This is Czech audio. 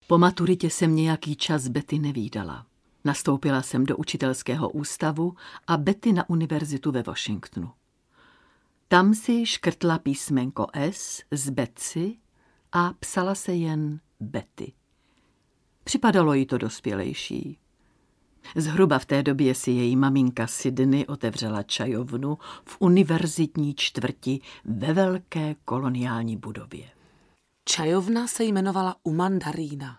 Po maturitě jsem nějaký čas Betty nevídala. Nastoupila jsem do učitelského ústavu a Betty na univerzitu ve Washingtonu. Tam si škrtla písmenko S z Betsy a psala se jen Betty. Připadalo jí to dospělejší. Zhruba v té době si její maminka Sydney otevřela čajovnu v univerzitní čtvrti ve velké koloniální budově. Čajovna se jmenovala U mandarína.